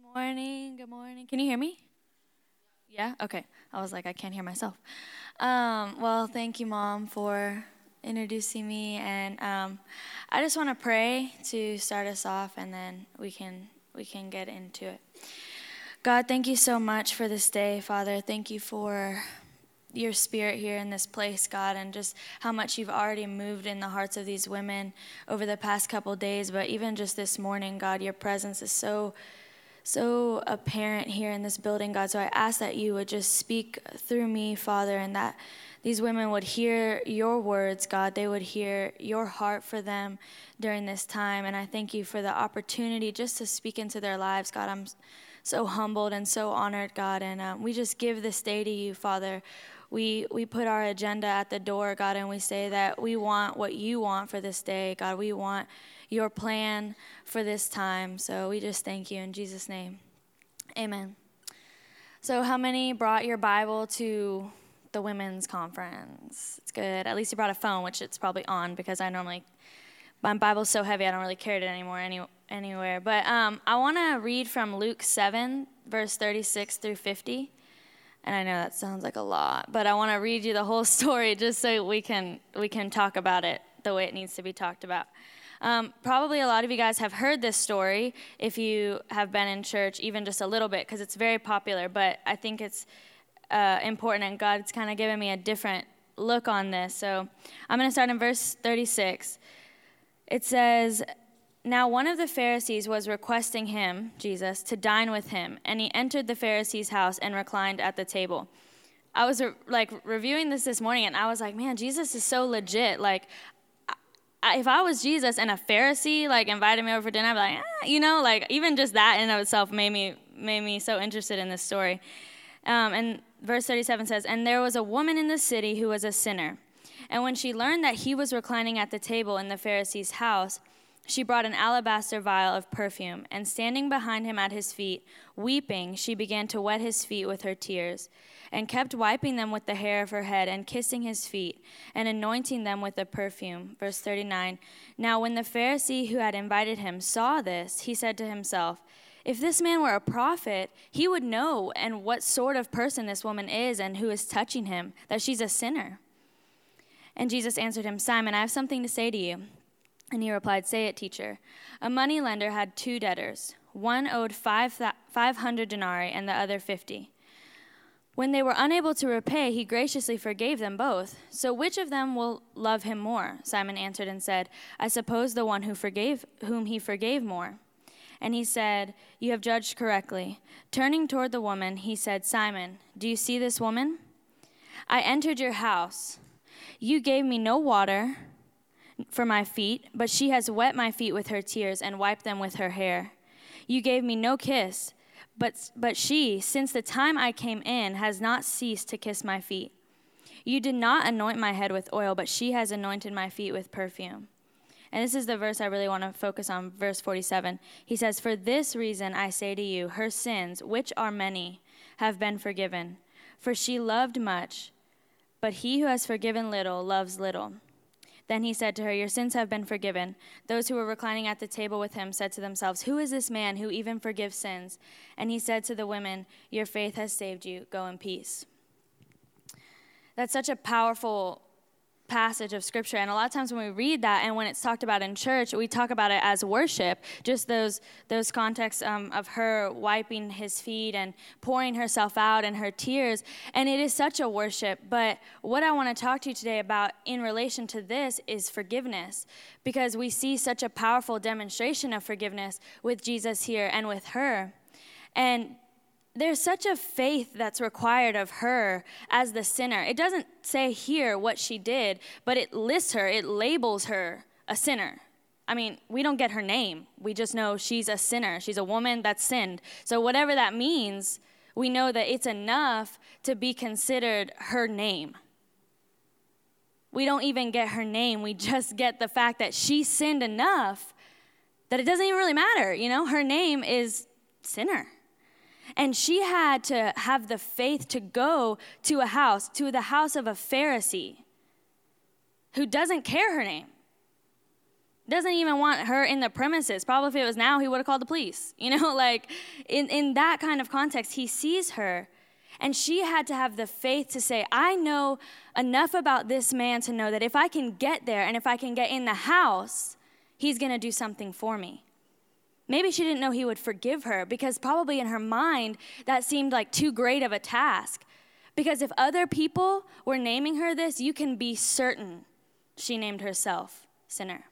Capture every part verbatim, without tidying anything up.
morning. Good morning. Can you hear me? Yeah? Okay. I was like, I can't hear myself. Um, well, thank you, Mom, for introducing me. And um, I just want to pray to start us off, and then we can we can get into it. God, thank you so much for this day, Father. Thank you for your spirit here in this place, God, and just how much you've already moved in the hearts of these women over the past couple days. But even just this morning, God, your presence is so so apparent here in this building, God. So I ask that you would just speak through me, Father, and that these women would hear your words, God. They would hear your heart for them during this time. And I thank you for the opportunity just to speak into their lives, God. I'm so humbled and so honored, God. And um, we just give this day to you, Father. We we put our agenda at the door, God, and we say that we want what you want for this day, God. We want your plan for this time. So we just thank you in Jesus' name. Amen. So how many brought your Bible to the women's conference? It's good. At least you brought a phone, which it's probably on, because I normally, my Bible's so heavy I don't really carry it anymore any, anywhere. But um, I want to read from Luke seven, verse thirty-six through fifty. And I know that sounds like a lot, but I want to read you the whole story just so we can we can talk about it the way it needs to be talked about. Um, probably a lot of you guys have heard this story if you have been in church even just a little bit, because it's very popular, but I think it's uh, important, and God's kind of given me a different look on this. So I'm going to start in verse thirty-six. It says, "Now one of the Pharisees was requesting him," Jesus, "to dine with him, and he entered the Pharisee's house and reclined at the table." I was re- like reviewing this this morning, and I was like, man, Jesus is so legit. Like, I, if I was Jesus and a Pharisee like invited me over for dinner, I'd be like, ah, you know, like even just that in and of itself made me made me so interested in this story. Um, and verse thirty-seven says, "And there was a woman in the city who was a sinner, and when she learned that he was reclining at the table in the Pharisee's house, she brought an alabaster vial of perfume, and standing behind him at his feet, weeping, she began to wet his feet with her tears, and kept wiping them with the hair of her head, and kissing his feet, and anointing them with the perfume." Verse thirty-nine, "Now when the Pharisee who had invited him saw this, he said to himself, 'If this man were a prophet, he would know and what sort of person this woman is and who is touching him, that she's a sinner.' And Jesus answered him, 'Simon, I have something to say to you.' And he replied, 'Say it, teacher.' A money lender had two debtors. One owed five five hundred denarii and the other fifty. When they were unable to repay, he graciously forgave them both. So which of them will love him more?" Simon answered and said, "I suppose the one who forgave, whom he forgave more." And he said, "You have judged correctly." Turning toward the woman, he said, "Simon, do you see this woman? I entered your house. You gave me no water for my feet, but she has wet my feet with her tears and wiped them with her hair. You gave me no kiss, but but she, since the time I came in, has not ceased to kiss my feet. You did not anoint my head with oil, but she has anointed my feet with perfume." And this is the verse I really want to focus on, verse forty-seven. He says, "For this reason I say to you, her sins, which are many, have been forgiven. For she loved much, but he who has forgiven little loves little." Then he said to her, "Your sins have been forgiven." Those who were reclining at the table with him said to themselves, "Who is this man who even forgives sins?" And he said to the women, "Your faith has saved you. Go in peace." That's such a powerful passage of scripture, and a lot of times when we read that and when it's talked about in church, we talk about it as worship, just those those contexts um, of her wiping his feet and pouring herself out and her tears, and it is such a worship. But what I want to talk to you today about in relation to this is forgiveness, because we see such a powerful demonstration of forgiveness with Jesus here and with her. And there's such a faith that's required of her as the sinner. It doesn't say here what she did, but it lists her, it labels her a sinner. I mean, we don't get her name. We just know she's a sinner. She's a woman that sinned. So whatever that means, we know that it's enough to be considered her name. We don't even get her name. We just get the fact that she sinned enough that it doesn't even really matter. You know, her name is sinner. And she had to have the faith to go to a house, to the house of a Pharisee who doesn't care her name. doesn't even want her in the premises. Probably if it was now, he would have called the police. You know, like in, in that kind of context, he sees her. And she had to have the faith to say, I know enough about this man to know that if I can get there and if I can get in the house, he's going to do something for me. Maybe she didn't know he would forgive her because probably in her mind, that seemed like too great of a task. Because if other people were naming her this, you can be certain she named herself sinner.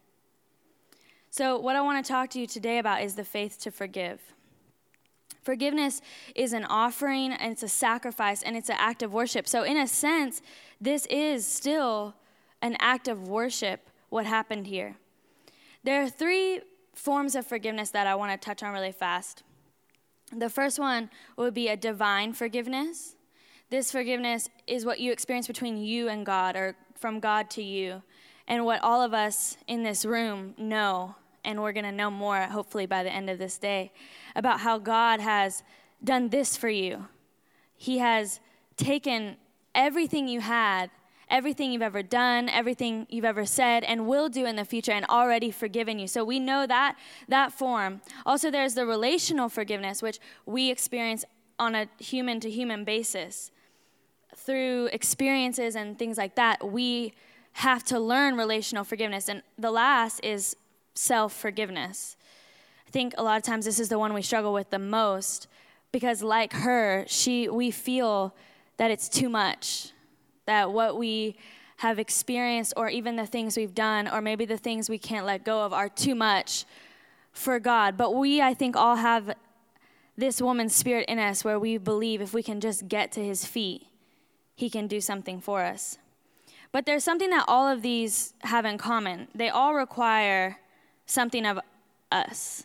So what I want to talk to you today about is the faith to forgive. Forgiveness is an offering, and it's a sacrifice, and it's an act of worship. So in a sense, this is still an act of worship, what happened here. There are three forms of forgiveness that I want to touch on really fast. The first one would be a divine forgiveness. This forgiveness is what you experience between you and God, or from God to you, and what all of us in this room know, and we're going to know more, hopefully, by the end of this day, about how God has done this for you. He has taken everything you had, everything you've ever done, everything you've ever said, and will do in the future, and already forgiven you. So we know that, that form. Also, there's the relational forgiveness, which we experience on a human-to-human basis. Through experiences and things like that, we have to learn relational forgiveness. And the last is self-forgiveness. I think a lot of times this is the one we struggle with the most because like her, she we feel that it's too much, that what we have experienced or even the things we've done or maybe the things we can't let go of are too much for God. But we, I think, all have this woman's spirit in us where we believe if we can just get to his feet, he can do something for us. But there's something that all of these have in common. They all require something of us.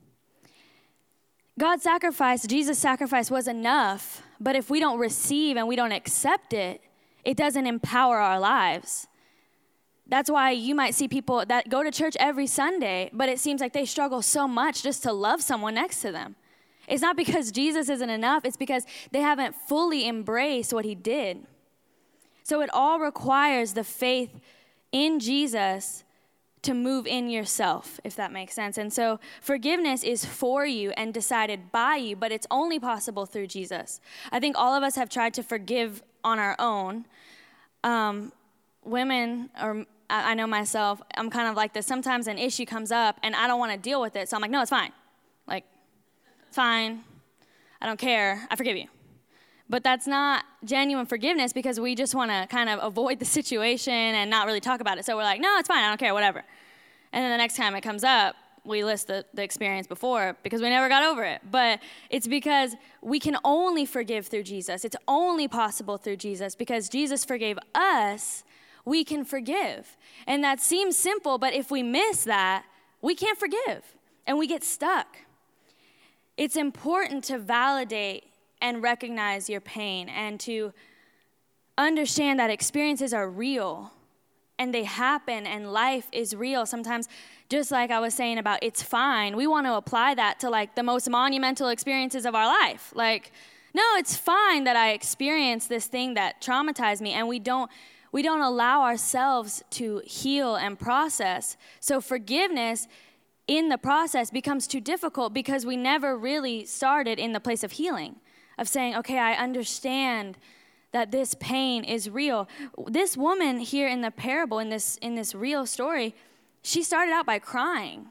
God's sacrifice, Jesus' sacrifice was enough, but if we don't receive and we don't accept it, it doesn't empower our lives. That's why you might see people that go to church every Sunday, but it seems like they struggle so much just to love someone next to them. It's not because Jesus isn't enough, it's because they haven't fully embraced what he did. So it all requires the faith in Jesus to move in yourself, if that makes sense. And so forgiveness is for you and decided by you, but it's only possible through Jesus. I think all of us have tried to forgive on our own. Um, women, or I know myself, I'm kind of like this. Sometimes an issue comes up and I don't want to deal with it. So I'm like, no, it's fine. Like, it's fine. I don't care. I forgive you. But that's not genuine forgiveness because we just want to kind of avoid the situation and not really talk about it. So we're like, no, it's fine. I don't care, whatever. And then the next time it comes up, we list the, the experience before because we never got over it. But it's because we can only forgive through Jesus. It's only possible through Jesus because Jesus forgave us, we can forgive. And that seems simple, but if we miss that, we can't forgive and we get stuck. It's important to validate and recognize your pain and to understand that experiences are real and they happen and life is real. Sometimes, just like I was saying about it's fine, we want to apply that to like the most monumental experiences of our life. Like, no, it's fine that I experienced this thing that traumatized me, and we don't we don't allow ourselves to heal and process. So forgiveness in the process becomes too difficult because we never really started in the place of healing. Of saying, okay, I understand that this pain is real. This woman here in the parable, in this in this real story, she started out by crying.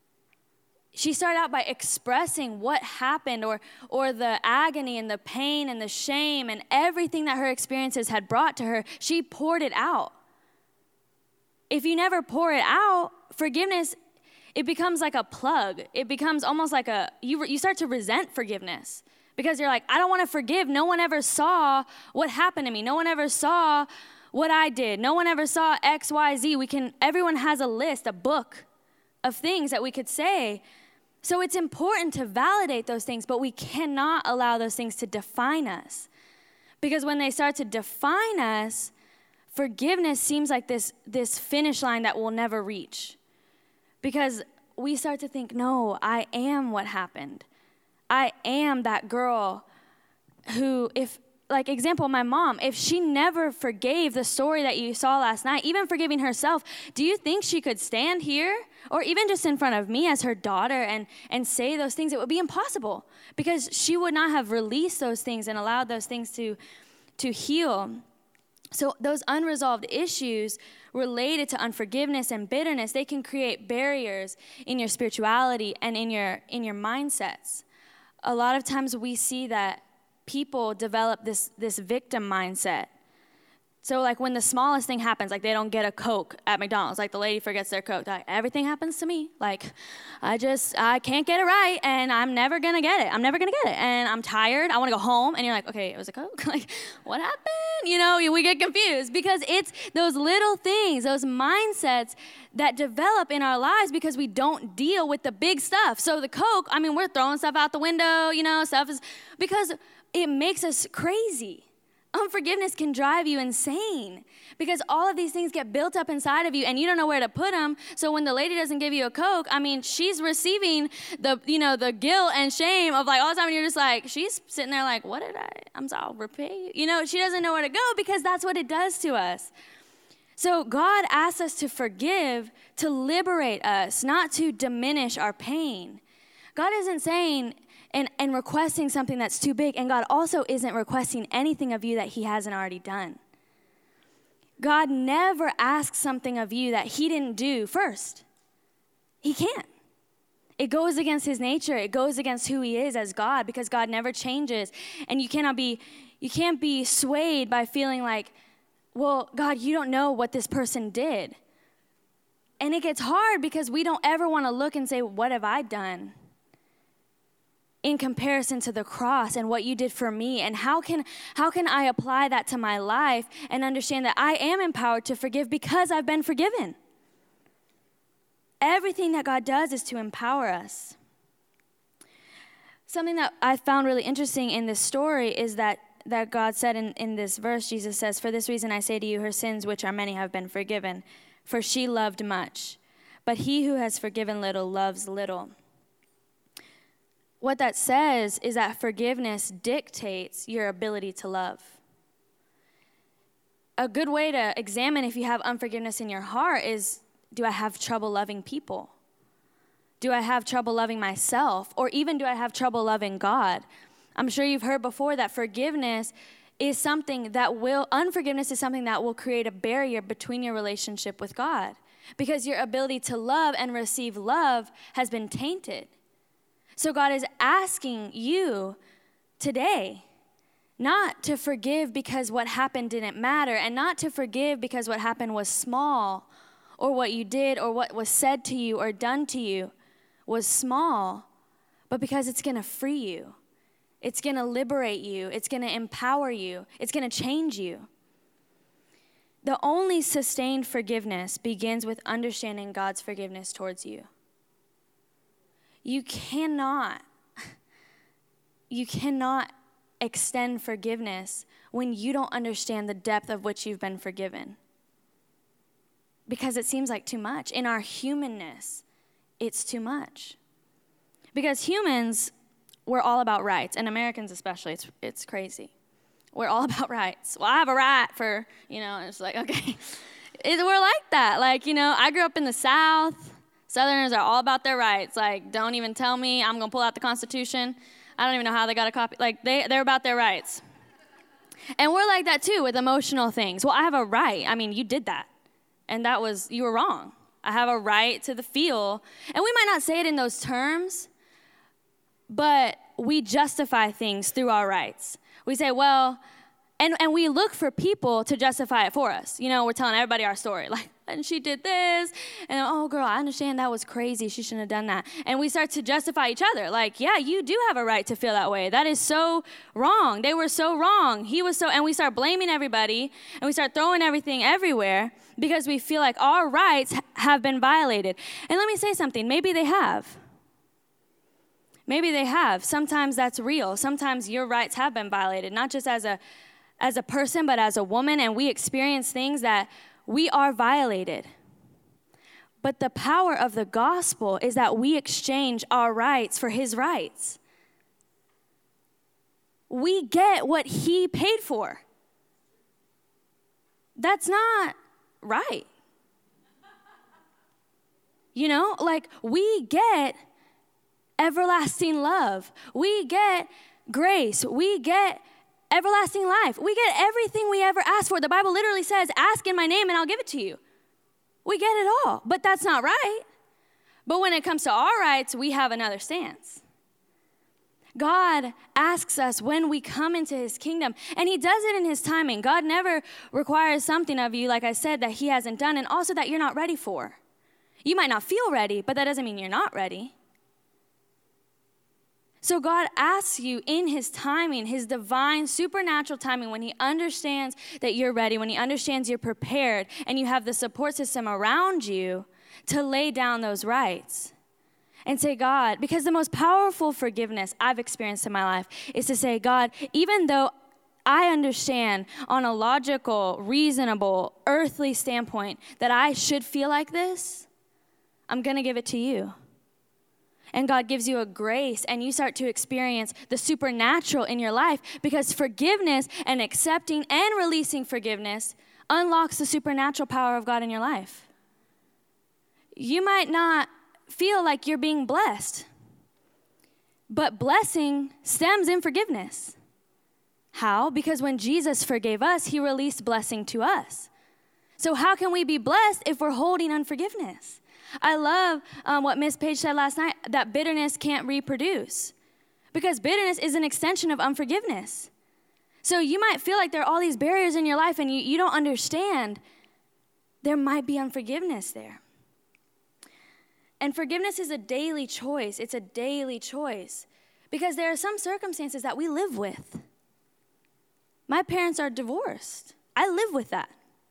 She started out by expressing what happened or or the agony and the pain and the shame and everything that her experiences had brought to her. She poured it out. If you never pour it out, forgiveness, it becomes like a plug. It becomes almost like a, you you start to resent forgiveness. Because you're like, I don't want to forgive. No one ever saw what happened to me. No one ever saw what I did. No one ever saw X, Y, Z. We can, everyone has a list, a book of things that we could say. So it's important to validate those things, but we cannot allow those things to define us. Because when they start to define us, forgiveness seems like this, this finish line that we'll never reach. Because we start to think, no, I am what happened. I am that girl who, if like example, my mom, if she never forgave the story that you saw last night, even forgiving herself, do you think she could stand here or even just in front of me as her daughter and, and say those things? It would be impossible because she would not have released those things and allowed those things to, to heal. So those unresolved issues related to unforgiveness and bitterness, they can create barriers in your spirituality and in your in your mindsets. A lot of times we see that people develop this, this victim mindset. So like when the smallest thing happens, like they don't get a Coke at McDonald's, like the lady forgets their Coke, like everything happens to me. Like I just, I can't get it right and I'm never gonna get it. I'm never gonna get it. And I'm tired, I wanna go home. And you're like, okay, it was a Coke? Like what happened? You know, we get confused because it's those little things, those mindsets that develop in our lives because we don't deal with the big stuff. So the Coke, I mean, we're throwing stuff out the window, you know, stuff is, because it makes us crazy. Unforgiveness can drive you insane because all of these things get built up inside of you and you don't know where to put them. So when the lady doesn't give you a Coke, I mean, she's receiving the, you know, the guilt and shame of like all the time. And you're just like, she's sitting there like, what did I, I'm sorry, I'll repay you. You know, she doesn't know where to go because that's what it does to us. So God asks us to forgive, to liberate us, not to diminish our pain. God isn't saying, And, and requesting something that's too big. And God also isn't requesting anything of you that he hasn't already done. God never asks something of you that he didn't do first. He can't. It goes against his nature. It goes against who he is as God because God never changes. And you cannot be, you can't be swayed by feeling like, well, God, you don't know what this person did. And it gets hard because we don't ever want to look and say, what have I done? In comparison to the cross and what you did for me, and how can how can I apply that to my life and understand that I am empowered to forgive because I've been forgiven. Everything that God does is to empower us. Something that I found really interesting in this story is that, that God said in, in this verse, Jesus says, "For this reason I say to you, her sins, which are many, have been forgiven, for she loved much. But he who has forgiven little loves little." What that says is that forgiveness dictates your ability to love. A good way to examine if you have unforgiveness in your heart is, do I have trouble loving people? Do I have trouble loving myself? Or even do I have trouble loving God? I'm sure you've heard before that forgiveness is something that will, unforgiveness is something that will create a barrier between your relationship with God because your ability to love and receive love has been tainted. So God is asking you today not to forgive because what happened didn't matter, and not to forgive because what happened was small, or what you did or what was said to you or done to you was small, but because it's going to free you. It's going to liberate you. It's going to empower you. It's going to change you. The only sustained forgiveness begins with understanding God's forgiveness towards you. You cannot, you cannot extend forgiveness when you don't understand the depth of which you've been forgiven. Because it seems like too much. In our humanness, it's too much. Because humans, we're all about rights, and Americans especially, it's it's crazy. We're all about rights. Well, I have a right for, you know, it's like, okay. It, we're like that. Like, you know, I grew up in the South. Southerners are all about their rights. Like, don't even tell me I'm going to pull out the Constitution. I don't even know how they got a copy. Like, they, they're about their rights. And we're like that, too, with emotional things. Well, I have a right. I mean, you did that. And that was, you were wrong. I have a right to the feel. And we might not say it in those terms, but we justify things through our rights. We say, well, and, and we look for people to justify it for us. You know, we're telling everybody our story. Like, and she did this, and oh, girl, I understand that was crazy. She shouldn't have done that. And we start to justify each other. Like, yeah, you do have a right to feel that way. That is so wrong. They were so wrong. He was so, and we start blaming everybody, and we start throwing everything everywhere because we feel like our rights have been violated. And let me say something. Maybe they have. Maybe they have. Sometimes that's real. Sometimes your rights have been violated, not just as a as a person, but as a woman, and we experience things that we are violated. But the power of the gospel is that we exchange our rights for his rights. we get what he paid for. That's not right. You know, like we get everlasting love. We get grace. We get everlasting life. We get everything we ever asked for. The Bible literally says, ask in my name and I'll give it to you. We get it all, but that's not right. But when it comes to our rights, we have another stance. God asks us when we come into his kingdom, and he does it in his timing. God never requires something of you, like I said, that he hasn't done, and also that you're not ready for. You might not feel ready, but that doesn't mean you're not ready. So God asks you in his timing, his divine, supernatural timing, when he understands that you're ready, when he understands you're prepared, and you have the support system around you to lay down those rights. And say, God, because the most powerful forgiveness I've experienced in my life is to say, God, even though I understand on a logical, reasonable, earthly standpoint that I should feel like this, I'm going to give it to you. And God gives you a grace, and you start to experience the supernatural in your life, because forgiveness and accepting and releasing forgiveness unlocks the supernatural power of God in your life. You might not feel like you're being blessed, but blessing stems in forgiveness. How? Because when Jesus forgave us, he released blessing to us. So how can we be blessed if we're holding unforgiveness? I love um, what Miss Page said last night, that bitterness can't reproduce, because bitterness is an extension of unforgiveness. So you might feel like there are all these barriers in your life and you, you don't understand there might be unforgiveness there. And forgiveness is a daily choice. It's a daily choice. Because there are some circumstances that we live with. My parents are divorced. I live with that.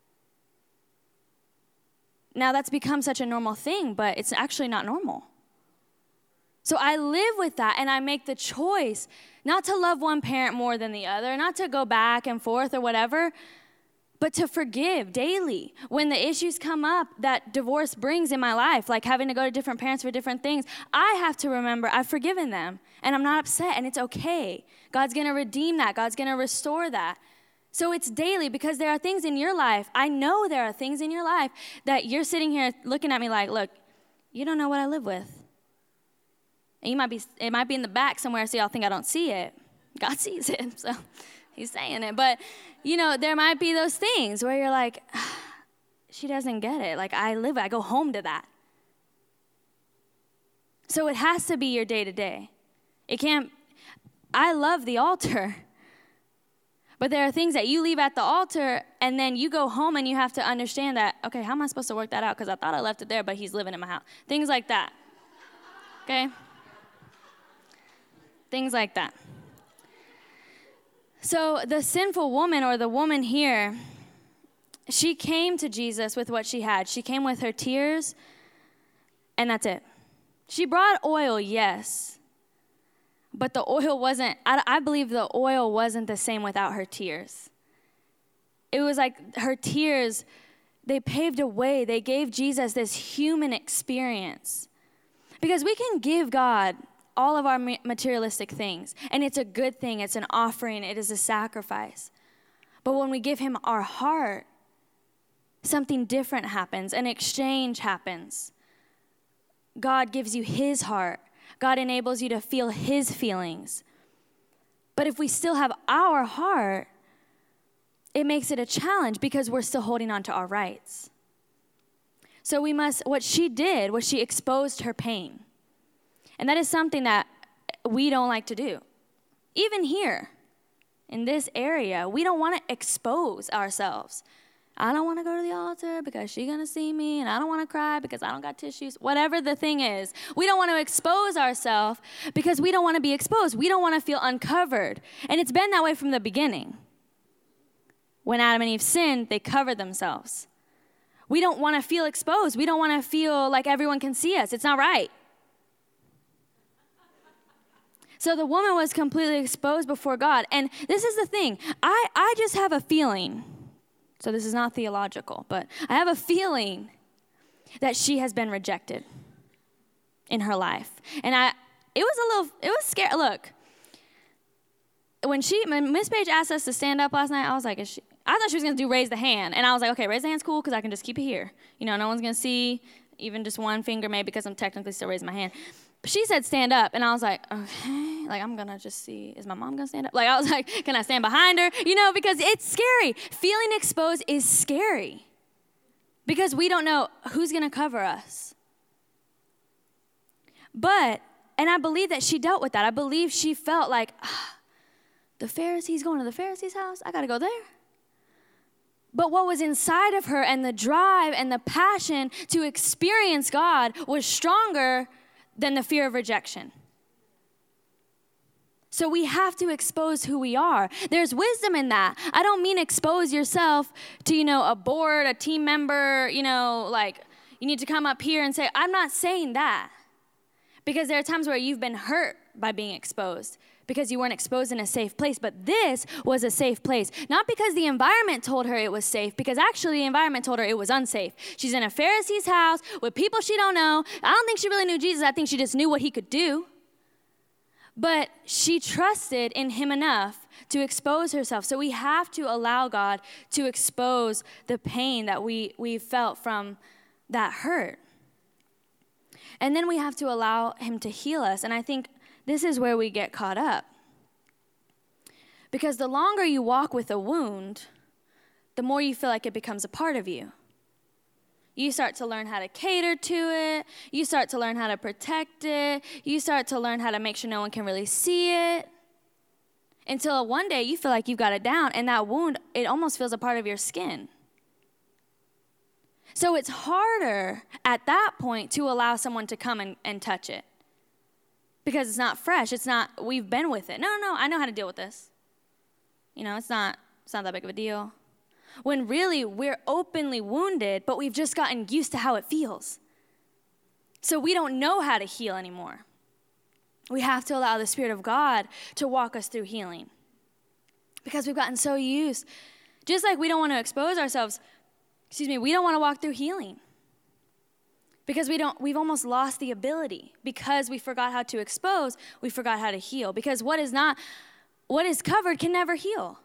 Now that's become such a normal thing, but it's actually not normal. So I live with that, and I make the choice not to love one parent more than the other, not to go back and forth or whatever, but to forgive daily. When the issues come up that divorce brings in my life, like having to go to different parents for different things, I have to remember I've forgiven them, and I'm not upset, and it's okay. God's going to redeem that. God's going to restore that. So it's daily, because there are things in your life, I know there are things in your life that you're sitting here looking at me like, look, you don't know what I live with. And you might be, it might be in the back somewhere so y'all think I don't see it. God sees it, so he's saying it. But, you know, there might be those things where you're like, ah, she doesn't get it. Like, I live, I go home to that. So it has to be your day-to-day. It can't, I love the altar. But there are things that you leave at the altar, and then you go home and you have to understand that, okay, how am I supposed to work that out? Because I thought I left it there, but he's living in my house. Things like that. Okay? Things like that. So the sinful woman, or the woman here, she came to Jesus with what she had. She came with her tears, and that's it. She brought oil, yes, but the oil wasn't, I, I believe the oil wasn't the same without her tears. It was like her tears, they paved a way. They gave Jesus this human experience. Because we can give God all of our materialistic things, and it's a good thing. It's an offering. It is a sacrifice. But when we give him our heart, something different happens. An exchange happens. God gives you his heart. God enables you to feel his feelings. But if we still have our heart, it makes it a challenge because we're still holding on to our rights. So we must, what she did was she exposed her pain. And that is something that we don't like to do. Even here, in this area, we don't want to expose ourselves. I don't want to go to the altar because she's going to see me, and I don't want to cry because I don't got tissues. Whatever the thing is, we don't want to expose ourselves because we don't want to be exposed. We don't want to feel uncovered. And it's been that way from the beginning. When Adam and Eve sinned, they covered themselves. We don't want to feel exposed. We don't want to feel like everyone can see us. It's not right. So the woman was completely exposed before God. And this is the thing. I, I just have a feeling. So this is not theological, but I have a feeling that she has been rejected in her life. And I, it was a little, it was scary. Look, when she, when Miss Page asked us to stand up last night, I was like, is she, I thought she was going to do raise the hand. And I was like, okay, raise the hand's cool because I can just keep it here. You know, no one's going to see even just one finger maybe because I'm technically still raising my hand. But she said stand up. And I was like, okay, like I'm going to just see, is my mom going to stand up? Like I was like, can I stand behind her? You know, because it's scary. Feeling exposed is scary because we don't know who's going to cover us. But, and I believe that she dealt with that. I believe she felt like, ah, the Pharisees, going to the Pharisees' house? I got to go there. But what was inside of her and the drive and the passion to experience God was stronger than the fear of rejection. So we have to expose who we are. There's wisdom in that. I don't mean expose yourself to, you know, a board, a team member, you know, like you need to come up here and say, I'm not saying that. Because there are times where you've been hurt by being exposed because you weren't exposed in a safe place. But this was a safe place. Not because the environment told her it was safe, because actually the environment told her it was unsafe. She's in a Pharisee's house with people she don't know. I don't think she really knew Jesus. I think she just knew what he could do. But she trusted in him enough to expose herself. So we have to allow God to expose the pain that we, we felt from that hurt. And then we have to allow him to heal us. And I think this is where we get caught up. Because the longer you walk with a wound, the more you feel like it becomes a part of you. You start to learn how to cater to it. You start to learn how to protect it. You start to learn how to make sure no one can really see it. Until one day you feel like you've got it down. And that wound, it almost feels a part of your skin. So it's harder at that point to allow someone to come and, and touch it. Because it's not fresh. It's not, we've been with it. No, no, no, I know how to deal with this. You know, it's not, it's not that big of a deal. When really we're openly wounded, but we've just gotten used to how it feels. So we don't know how to heal anymore. We have to allow the Spirit of God to walk us through healing. Because we've gotten so used. Just like we don't want to expose ourselves, excuse me, we don't want to walk through healing. Because we don't, we've almost lost the ability. Because we forgot how to expose, we forgot how to heal. Because what is not, what is covered can never heal.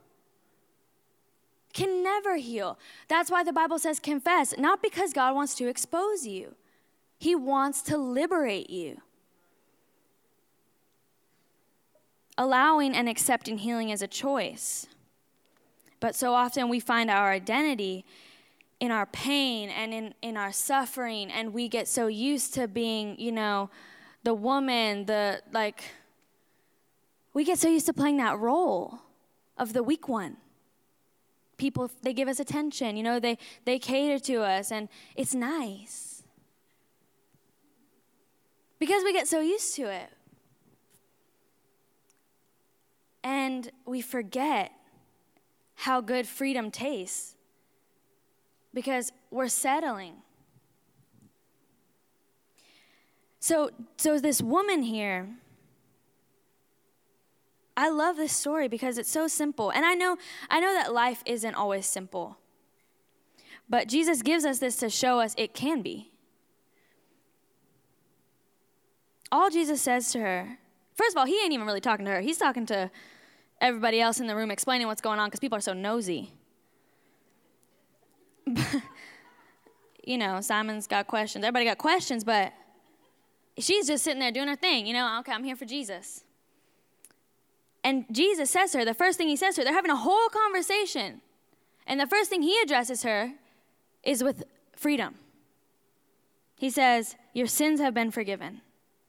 Can never heal. That's why the Bible says confess. Not because God wants to expose you. He wants to liberate you. Allowing and accepting healing is a choice. But so often we find our identity in our pain and in, in our suffering, and we get so used to being, you know, the woman, the, like, we get so used to playing that role of the weak one. People, they give us attention, you know, they, they cater to us, and it's nice. Because we get so used to it. And we forget how good freedom tastes. Because we're settling. So, so this woman here, I love this story because it's so simple. And I know, I know that life isn't always simple. But Jesus gives us this to show us it can be. All Jesus says to her, first of all, he ain't even really talking to her. He's talking to everybody else in the room, explaining what's going on because people are so nosy. You know, Simon's got questions. Everybody got questions, but she's just sitting there doing her thing. You know, okay, I'm here for Jesus. And Jesus says to her, the first thing he says to her, they're having a whole conversation. And the first thing he addresses her is with freedom. He says, your sins have been forgiven.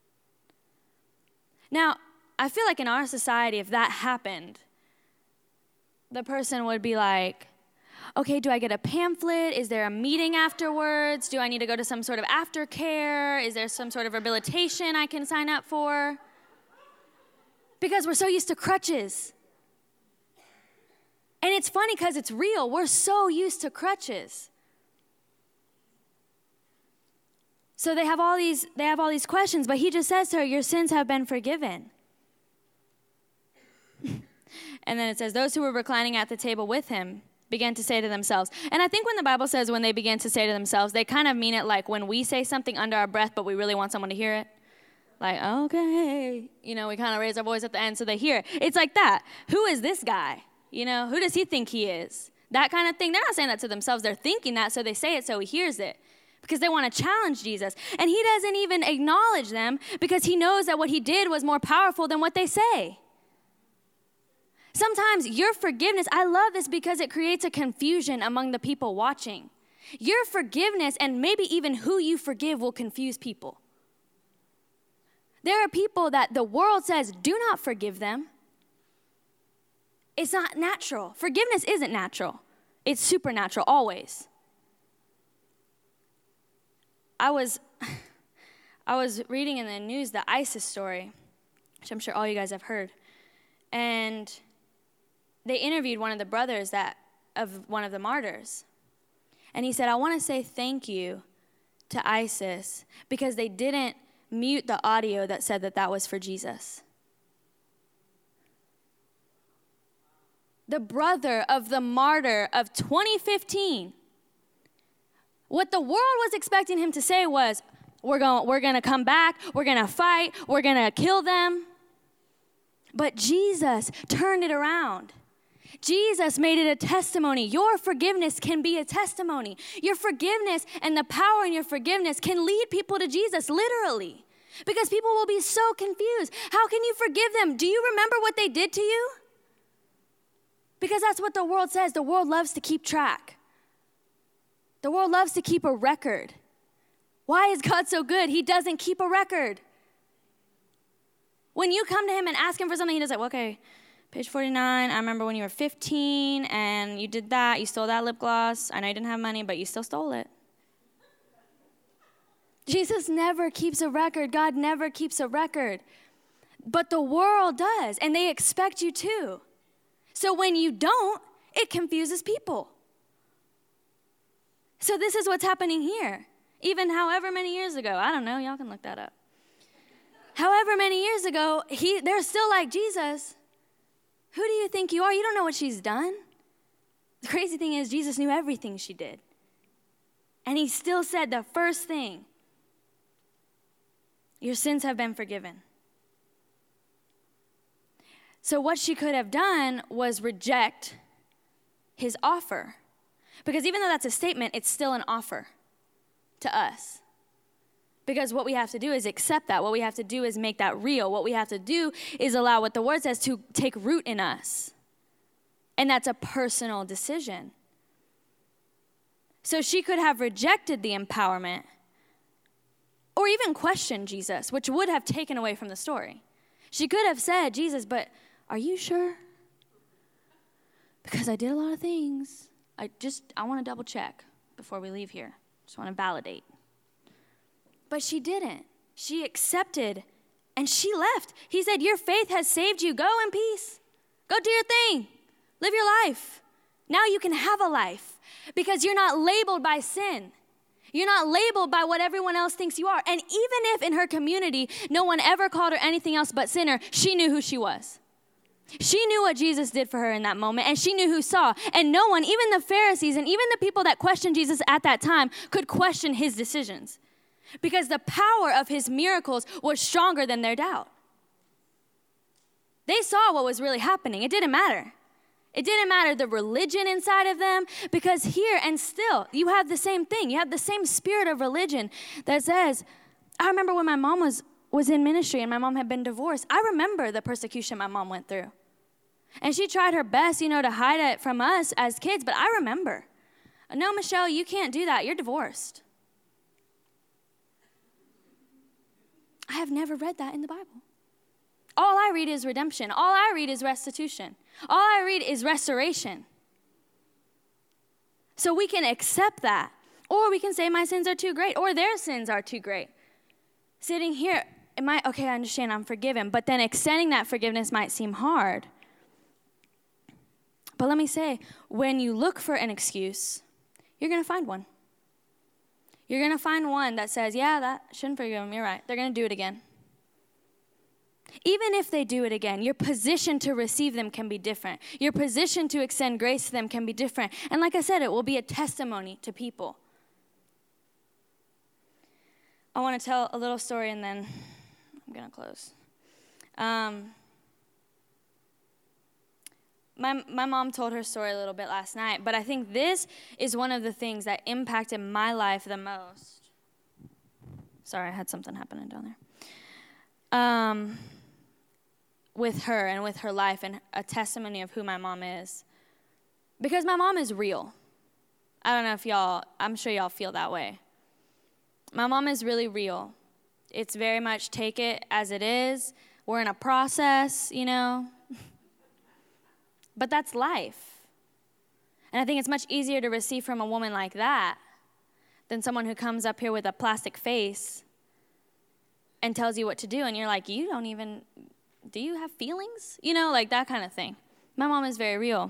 Now, I feel like in our society, if that happened, the person would be like, okay, do I get a pamphlet? Is there a meeting afterwards? Do I need to go to some sort of aftercare? Is there some sort of rehabilitation I can sign up for? Because we're so used to crutches. And it's funny because it's real. We're so used to crutches. So they have all these, they have all these questions, but he just says to her, your sins have been forgiven. And then it says, those who were reclining at the table with him began to say to themselves. And I think when the Bible says when they began to say to themselves, they kind of mean it like when we say something under our breath, but we really want someone to hear it. Like, okay. You know, we kind of raise our voice at the end so they hear it. It's like that. Who is this guy? You know, who does he think he is? That kind of thing. They're not saying that to themselves. They're thinking that, so they say it so he hears it. Because they want to challenge Jesus. And he doesn't even acknowledge them because he knows that what he did was more powerful than what they say. Sometimes your forgiveness, I love this because it creates a confusion among the people watching. Your forgiveness and maybe even who you forgive will confuse people. There are people that the world says, do not forgive them. It's not natural. Forgiveness isn't natural. It's supernatural, always. I was, I was reading in the news the ISIS story, which I'm sure all you guys have heard. And they interviewed one of the brothers that of one of the martyrs. And he said, I want to say thank you to ISIS because they didn't mute the audio that said that that was for Jesus. The brother of the martyr of twenty fifteen. What the world was expecting him to say was, we're going, we're going to come back, we're going to fight, we're going to kill them. But Jesus turned it around. Jesus made it a testimony. Your forgiveness can be a testimony. Your forgiveness and the power in your forgiveness can lead people to Jesus, literally. Because people will be so confused. How can you forgive them? Do you remember what they did to you? Because that's what the world says. The world loves to keep track. The world loves to keep a record. Why is God so good? He doesn't keep a record. When you come to him and ask him for something, he does like, well, okay, page forty-nine, I remember when you were fifteen and you did that, you stole that lip gloss. I know you didn't have money, but you still stole it. Jesus never keeps a record. God never keeps a record. But the world does, and they expect you to. So when you don't, it confuses people. So this is what's happening here. Even however many years ago, I don't know, y'all can look that up. However many years ago, he, they're still like, Jesus, who do you think you are? You don't know what she's done. The crazy thing is, Jesus knew everything she did. And he still said the first thing, your sins have been forgiven. So what she could have done was reject his offer. Because even though that's a statement, it's still an offer to us. Because what we have to do is accept that. What we have to do is make that real. What we have to do is allow what the word says to take root in us. And that's a personal decision. So she could have rejected the empowerment or even questioned Jesus, which would have taken away from the story. She could have said, Jesus, but are you sure? Because I did a lot of things. I just, I want to double check before we leave here. Just want to validate. But she didn't. She accepted and she left. He said, your faith has saved you. Go in peace. Go do your thing. Live your life. Now you can have a life because you're not labeled by sin. You're not labeled by what everyone else thinks you are. And even if in her community, no one ever called her anything else but sinner, she knew who she was. She knew what Jesus did for her in that moment, and she knew who saw. And no one, even the Pharisees and even the people that questioned Jesus at that time, could question his decisions because the power of his miracles was stronger than their doubt. They saw what was really happening. It didn't matter. It didn't matter the religion inside of them because here and still, you have the same thing. You have the same spirit of religion that says, I remember when my mom was, was in ministry and my mom had been divorced. I remember the persecution my mom went through. And she tried her best, you know, to hide it from us as kids, but I remember. No, Michelle, you can't do that. You're divorced. I have never read that in the Bible. All I read is redemption. All I read is restitution. All I read is restoration. So we can accept that. Or we can say my sins are too great, or their sins are too great. Sitting here, it might, okay, I understand, I'm forgiven, but then extending that forgiveness might seem hard. But let me say, when you look for an excuse, you're going to find one. You're going to find one that says, yeah, that shouldn't forgive them, you're right. They're going to do it again. Even if they do it again, your position to receive them can be different. Your position to extend grace to them can be different. And like I said, it will be a testimony to people. I want to tell a little story and then I'm I'm going to close. Um, my, my mom told her story a little bit last night, but I think this is one of the things that impacted my life the most. Sorry, I had something happening down there. Um, with her and with her life, and a testimony of who my mom is. Because my mom is real. I don't know if y'all, I'm sure y'all feel that way. My mom is really real. It's very much take it as it is. We're in a process, you know. But that's life. And I think it's much easier to receive from a woman like that than someone who comes up here with a plastic face and tells you what to do. And you're like, you don't even, do you have feelings? You know, like that kind of thing. My mom is very real.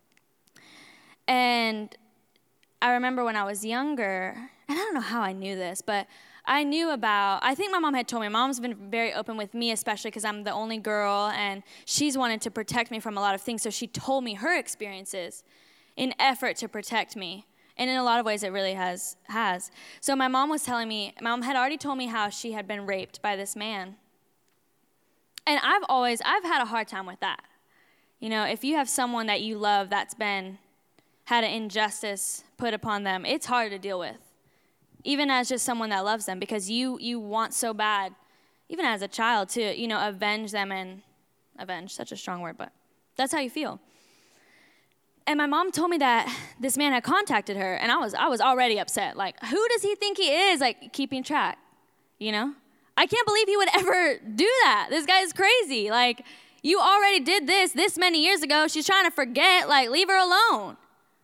And I remember when I was younger, and I don't know how I knew this, but I knew about, I think my mom had told me. My mom's been very open with me, especially because I'm the only girl, and she's wanted to protect me from a lot of things, so she told me her experiences in effort to protect me. And in a lot of ways, it really has. has. So my mom was telling me, my mom had already told me how she had been raped by this man. And I've always, I've had a hard time with that. You know, if you have someone that you love that's been, had an injustice put upon them, it's hard to deal with. Even as just someone that loves them, because you you want so bad, even as a child, to, you know, avenge them and, avenge, such a strong word, but that's how you feel. And my mom told me that this man had contacted her, and I was I was already upset. Like, who does he think he is, like, keeping track, you know? I can't believe he would ever do that. This guy is crazy. Like, you already did this this many years ago. She's trying to forget. Like, leave her alone.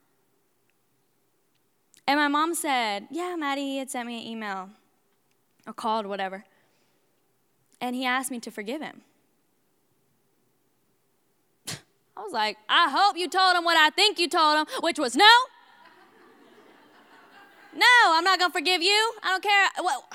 And my mom said, yeah, Maddie, he had sent me an email or called, whatever. And he asked me to forgive him. I was like, I hope you told him what I think you told him, which was no. No, I'm not going to forgive you. I don't care. Well,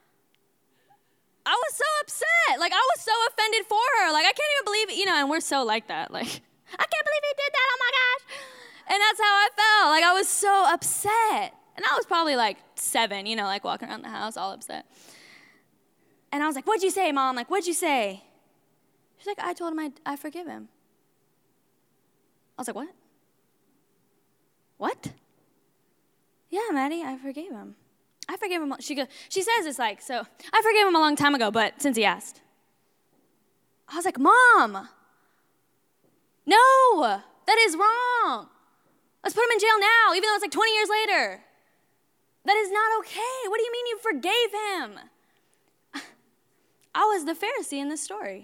I was so upset. Like, I was so offended for her. Like, I can't even believe it. You know, and we're so like that. Like, I can't believe he did that. Oh, my gosh. And that's how I felt. Like, I was so upset. And I was probably like seven, you know, like walking around the house all upset. And I was like, what'd you say, Mom? Like, what'd you say? She's like, I told him I, I forgive him. I was like, what? What? Yeah, Maddie, I forgave him. I forgave him. She goes, she says it's like, so I forgave him a long time ago, but since he asked. I was like, Mom, no, that is wrong. Let's put him in jail now, even though it's like twenty years later. That is not okay. What do you mean you forgave him? I was the Pharisee in this story.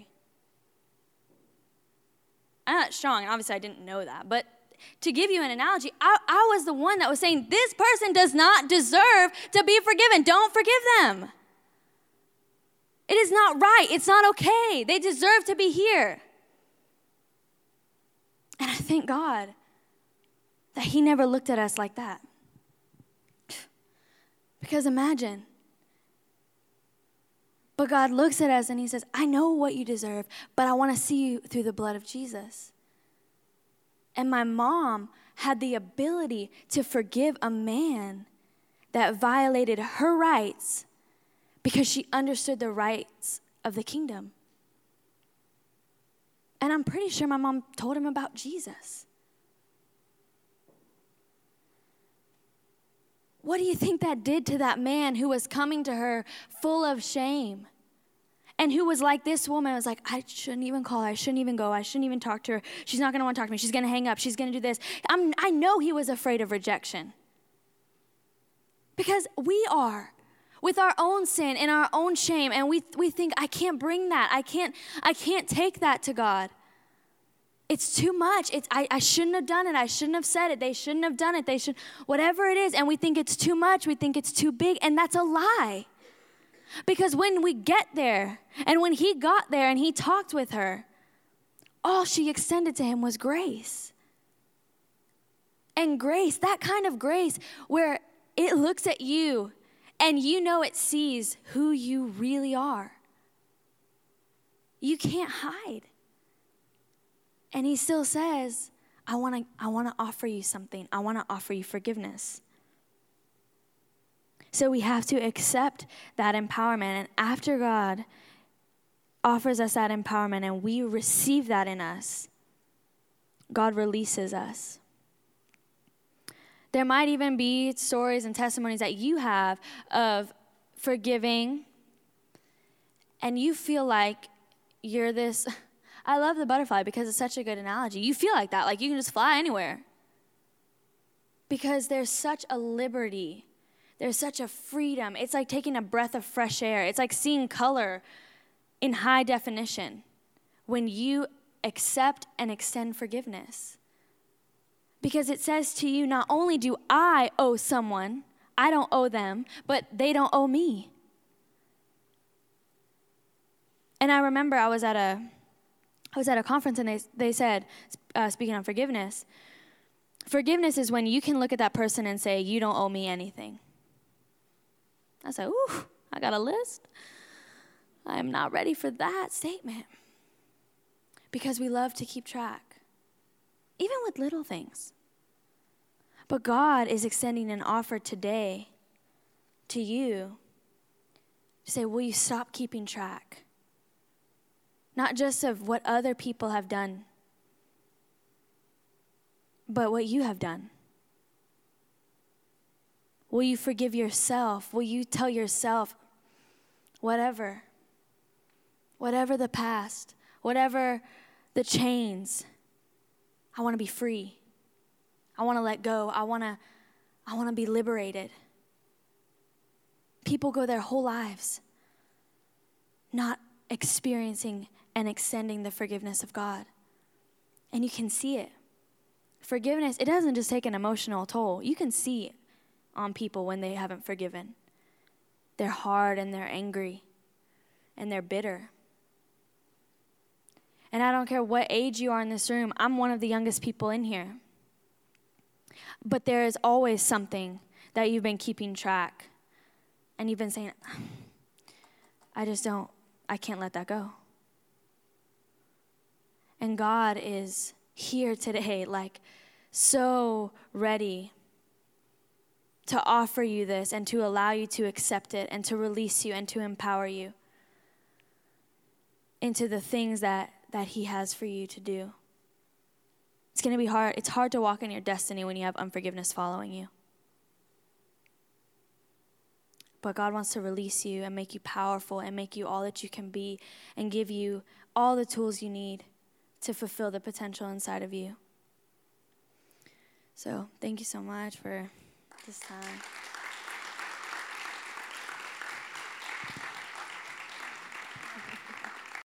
I'm not strong, and obviously I didn't know that. But to give you an analogy, I, I was the one that was saying, this person does not deserve to be forgiven. Don't forgive them. It is not right. It's not okay. They deserve to be here. And I thank God that he never looked at us like that. Because imagine, but God looks at us and he says, I know what you deserve, but I want to see you through the blood of Jesus. And my mom had the ability to forgive a man that violated her rights because she understood the rights of the kingdom. And I'm pretty sure my mom told him about Jesus. What do you think that did to that man who was coming to her full of shame? And who was like this woman, was like, I shouldn't even call her. I shouldn't even go. I shouldn't even talk to her. She's not going to want to talk to me. She's going to hang up. She's going to do this. I'm, I know he was afraid of rejection. Because we are. With our own sin and our own shame. And we we think, I can't bring that. I can't, I can't take that to God. It's too much. It's I, I shouldn't have done it. I shouldn't have said it. They shouldn't have done it. They should, whatever it is. And we think it's too much. We think it's too big. And that's a lie. Because when we get there, and when he got there and he talked with her, all she extended to him was grace. And grace, that kind of grace where it looks at you and you know it sees who you really are. You can't hide. And he still says, I want to I want to offer you something. I want to offer you forgiveness. So we have to accept that empowerment. And after God offers us that empowerment and we receive that in us, God releases us. There might even be stories and testimonies that you have of forgiving, and you feel like you're this, I love the butterfly because it's such a good analogy. You feel like that, like you can just fly anywhere. Because there's such a liberty. There's such a freedom. It's like taking a breath of fresh air. It's like seeing color in high definition when you accept and extend forgiveness. Because it says to you, not only do I owe someone, I don't owe them, but they don't owe me. And I remember I was at a, I was at a conference and they they said, uh, speaking on forgiveness, forgiveness is when you can look at that person and say, you don't owe me anything. I said, ooh, I got a list. I am not ready for that statement. Because we love to keep track, even with little things. But God is extending an offer today to you to say, will you stop keeping track? Not just of what other people have done, but what you have done. Will you forgive yourself? Will you tell yourself, whatever, whatever the past, whatever the chains, I want to be free. I want to let go. I want to I want to be liberated. People go their whole lives not experiencing and extending the forgiveness of God. And you can see it. Forgiveness, it doesn't just take an emotional toll. You can see it on people when they haven't forgiven. They're hard and they're angry and they're bitter. And I don't care what age you are in this room. I'm one of the youngest people in here. But there is always something that you've been keeping track. And you've been saying, I just don't, I can't let that go. And God is here today, like so ready to offer you this and to allow you to accept it and to release you and to empower you into the things that, that he has for you to do. It's going to be hard. It's hard to walk in your destiny when you have unforgiveness following you. But God wants to release you and make you powerful and make you all that you can be and give you all the tools you need to fulfill the potential inside of you. So thank you so much for this time.